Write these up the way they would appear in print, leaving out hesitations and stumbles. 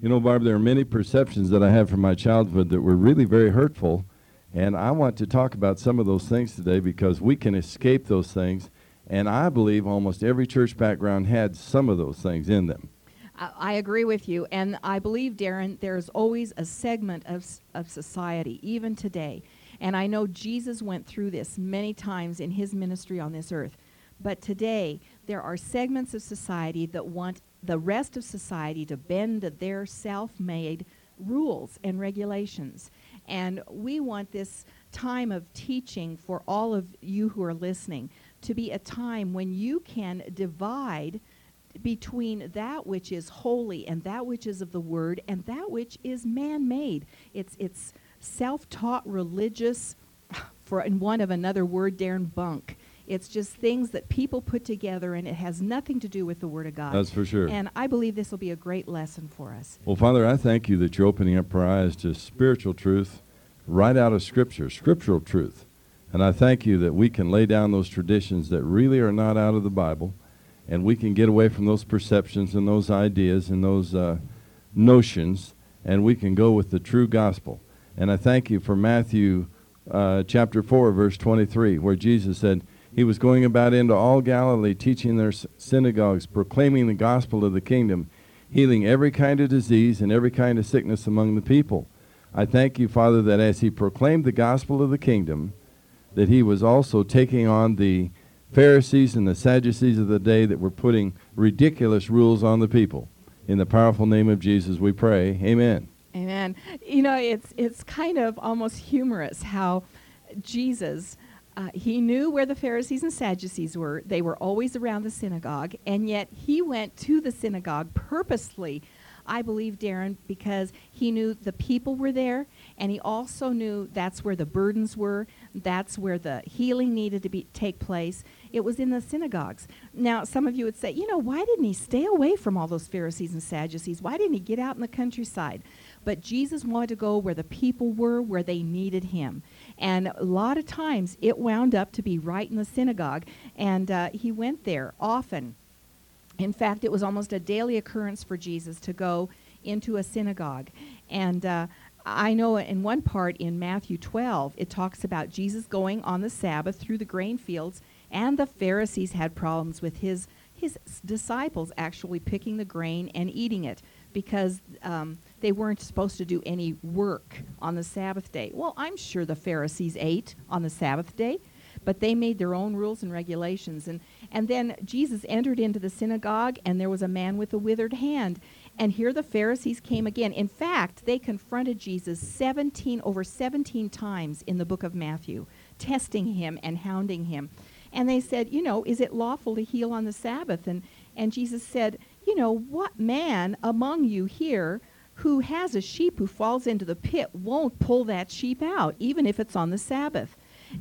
You know, Barb, there are many perceptions that I have from my childhood that were really very hurtful, and I want to talk about some of those things today because we can escape those things, and I believe almost every church background had some of those things in them. I agree with you, and I believe, Darren, there's always a segment of society, even today. And I know Jesus went through this many times in his ministry on this earth. But today, there are segments of society that want the rest of society to bend to their self-made rules and regulations. And we want this time of teaching for all of you who are listening to be a time when you can divide between that which is holy and that which is of the Word and that which is man-made. It's self-taught religious, for in one of another word, Darren, bunk. It's just things that people put together, and it has nothing to do with the Word of God. That's for sure. And I believe this will be a great lesson for us. Well, Father, I thank you that you're opening up our eyes to spiritual truth right out of Scripture, scriptural truth. And I thank you that we can lay down those traditions that really are not out of the Bible, and we can get away from those perceptions and those ideas and those notions, and we can go with the true gospel. And I thank you for Matthew chapter 4, verse 23, where Jesus said, he was going about into all Galilee, teaching their synagogues, proclaiming the gospel of the kingdom, healing every kind of disease and every kind of sickness among the people. I thank you, Father, that as he proclaimed the gospel of the kingdom, that he was also taking on the Pharisees and the Sadducees of the day that were putting ridiculous rules on the people. In the powerful name of Jesus we pray. Amen. Amen. You know, it's kind of almost humorous how Jesus... he knew where the Pharisees and Sadducees were. They were always around the synagogue, and yet he went to the synagogue purposely, I believe, Darren, because he knew the people were there, and he also knew that's where the burdens were, that's where the healing needed to take place. It was in the synagogues. Now, some of you would say, you know, why didn't he stay away from all those Pharisees and Sadducees? Why didn't he get out in the countryside? But Jesus wanted to go where the people were, where they needed him. And a lot of times it wound up to be right in the synagogue, and he went there often. In fact, it was almost a daily occurrence for Jesus to go into a synagogue. And I know in one part in Matthew 12, it talks about Jesus going on the Sabbath through the grain fields, and the Pharisees had problems with his disciples actually picking the grain and eating it because they weren't supposed to do any work on the Sabbath day. Well, I'm sure the Pharisees ate on the Sabbath day, but they made their own rules and regulations. And then Jesus entered into the synagogue, and there was a man with a withered hand. And here the Pharisees came again. In fact, they confronted Jesus over 17 times in the book of Matthew, testing him and hounding him. And they said, you know, is it lawful to heal on the Sabbath? And Jesus said, you know, what man among you here who has a sheep who falls into the pit won't pull that sheep out, even if it's on the Sabbath?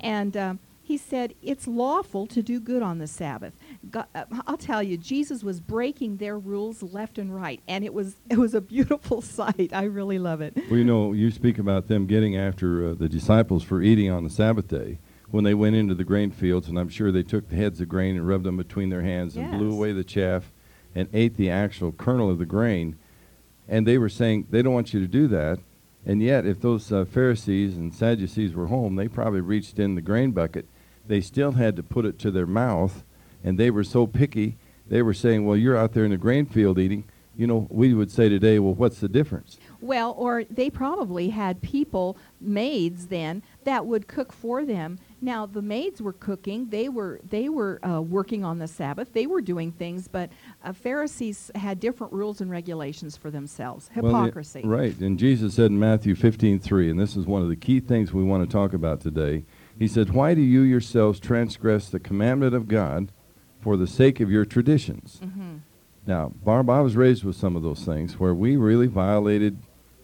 And he said, it's lawful to do good on the Sabbath. I'll tell you, Jesus was breaking their rules left and right, and it was a beautiful sight. I really love it. Well, you know, you speak about them getting after the disciples for eating on the Sabbath day when they went into the grain fields, and I'm sure they took the heads of grain and rubbed them between their hands and blew away the chaff and ate the actual kernel of the grain. And they were saying, they don't want you to do that. And yet, if those Pharisees and Sadducees were home, they probably reached in the grain bucket. They still had to put it to their mouth, and they were so picky. They were saying, well, you're out there in the grain field eating. You know, we would say today, well, what's the difference? Well, or they probably had people, maids then, that would cook for them. Now, the maids were cooking. They were working on the Sabbath. They were doing things, but Pharisees had different rules and regulations for themselves. Hypocrisy. Well, right. And Jesus said in Matthew 15:3, and this is one of the key things we want to talk about today. He said, why do you yourselves transgress the commandment of God for the sake of your traditions? Mm-hmm. Now, Barb, I was raised with some of those things where we really violated,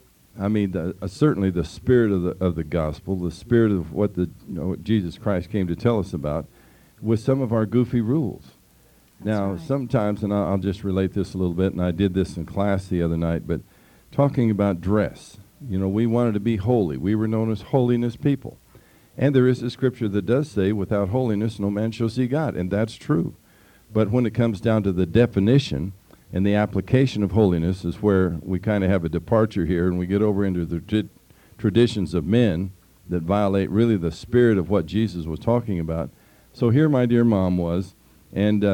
certainly the spirit of the gospel, the spirit of what what Jesus Christ came to tell us about, with some of our goofy rules. Now, sometimes, and I'll just relate this a little bit, and I did this in class the other night, but talking about dress, we wanted to be holy. We were known as holiness people. And there is a scripture that does say, without holiness, no man shall see God, and that's true. But when it comes down to the definition, And the application of holiness is where we kind of have a departure here, and we get over into the traditions of men that violate really the spirit of what Jesus was talking about. So here my dear mom was, and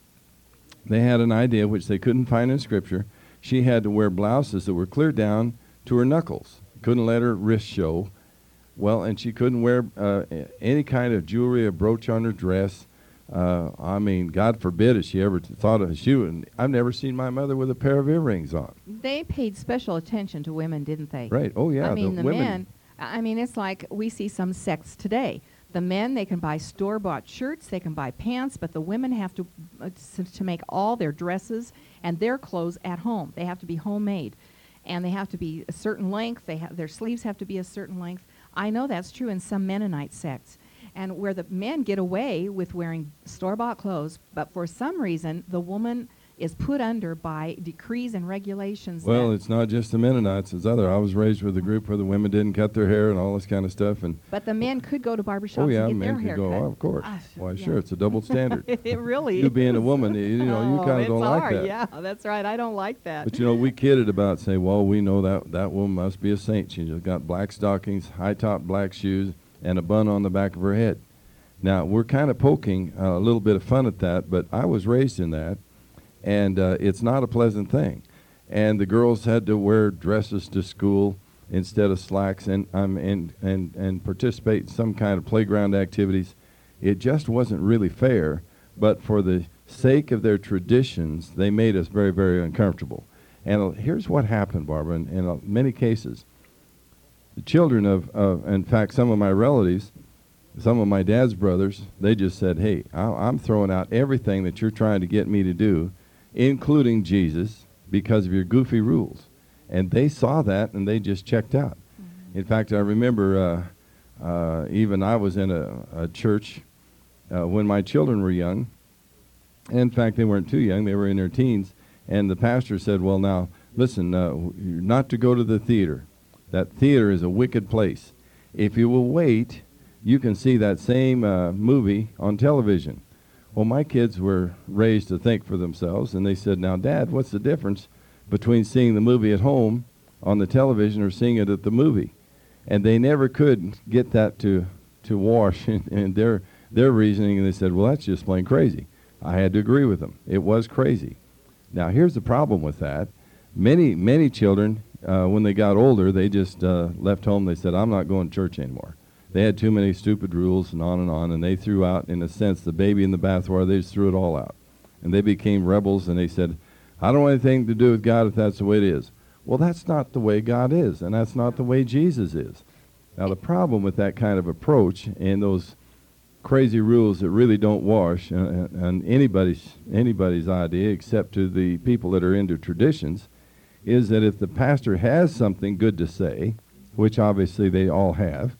they had an idea which they couldn't find in Scripture. She had to wear blouses that were clear down to her knuckles. Couldn't let her wrist show. Well, and she couldn't wear any kind of jewelry or brooch on her dress. I mean, God forbid if she ever thought of I've never seen my mother with a pair of earrings on. They paid special attention to women, didn't they? Right. Oh, yeah. I mean, the women. men, I mean, it's like we see some sects today. The men, they can buy store-bought shirts, they can buy pants, but the women have to make all their dresses and their clothes at home. They have to be homemade, and they have to be a certain length. Their sleeves have to be a certain length. I know that's true in some Mennonite sects. And where the men get away with wearing store-bought clothes, but for some reason the woman is put under by decrees and regulations. Well, it's not just the Mennonites. It's other. I was raised with a group where the women didn't cut their hair and all this kind of stuff. But the men could go to barbershops and get their men hair could go. cut. Oh, of course. Why, yeah. sure. It's a double standard. It really You is. being a woman, you kind of don't like hard. that. Yeah, that's right. I don't like that. But, we kidded about saying, well, we know that woman must be a saint. She just got black stockings, high-top black shoes, and a bun on the back of her head. Now, we're kind of poking a little bit of fun at that, but I was raised in that, and it's not a pleasant thing. And the girls had to wear dresses to school instead of slacks and participate in some kind of playground activities. It just wasn't really fair, but for the sake of their traditions, they made us very, very uncomfortable. And here's what happened, Barbara, in many cases. The children in fact, some of my relatives, some of my dad's brothers, they just said, hey, I'm throwing out everything that you're trying to get me to do, including Jesus, because of your goofy rules. And they saw that, and they just checked out. Mm-hmm. In fact, I remember even I was in a church when my children were young. In fact, they weren't too young. They were in their teens. And the pastor said, well, now, listen, you're not to go to the theater. That theater is a wicked place. If you will wait, you can see that same movie on television. Well, my kids were raised to think for themselves, and they said, now, Dad, what's the difference between seeing the movie at home on the television or seeing it at the movie? And they never could get that to wash in their reasoning, and they said, well, that's just plain crazy. I had to agree with them. It was crazy. Now, here's the problem with that. Many children, when they got older, they just left home. They said, I'm not going to church anymore. They had too many stupid rules and on, and they threw out, in a sense, the baby in the bathwater. They just threw it all out. And they became rebels, and they said, I don't want anything to do with God if that's the way it is. Well, that's not the way God is, and that's not the way Jesus is. Now, the problem with that kind of approach and those crazy rules that really don't wash on anybody's idea except to the people that are into traditions is that if the pastor has something good to say, which obviously they all have,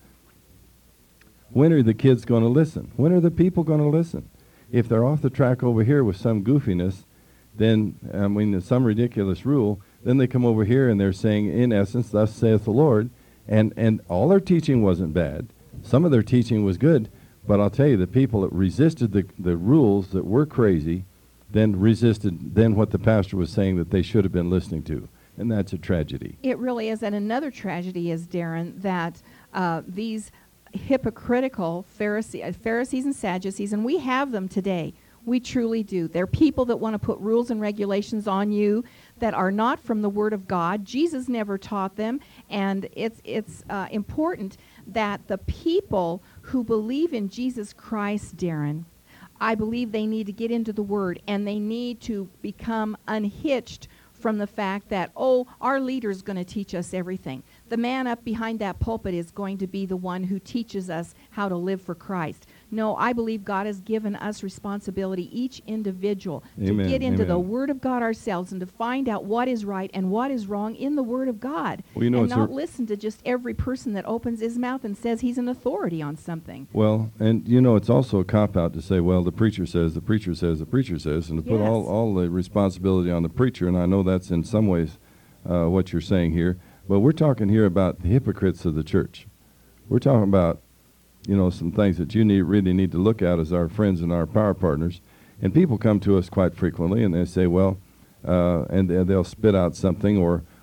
when are the kids going to listen? When are the people going to listen? If they're off the track over here with some goofiness, then, some ridiculous rule, then they come over here and they're saying, in essence, thus saith the Lord, and all their teaching wasn't bad. Some of their teaching was good, but I'll tell you, the people that resisted the rules that were crazy, then resisted what the pastor was saying that they should have been listening to, and that's a tragedy. It really is, and another tragedy is, Darren, that these hypocritical Pharisees and Sadducees, and we have them today. We truly do. They're people that want to put rules and regulations on you that are not from the Word of God. Jesus never taught them, and it's important that the people who believe in Jesus Christ, Darren, I believe they need to get into the Word, and they need to become unhitched from the fact that, our leader's going to teach us everything. The man up behind that pulpit is going to be the one who teaches us how to live for Christ. No, I believe God has given us responsibility, each individual, to get into the Word of God ourselves and to find out what is right and what is wrong in the Word of God. Well, and not listen to just every person that opens his mouth and says he's an authority on something. Well, and it's also a cop-out to say, well, the preacher says, the preacher says, the preacher says, and to put all the responsibility on the preacher, and I know that's in some ways what you're saying here, but we're talking here about the hypocrites of the church. We're talking about some things that you really need to look at as our friends and our power partners. And people come to us quite frequently, and they say, well, and they'll spit out something, or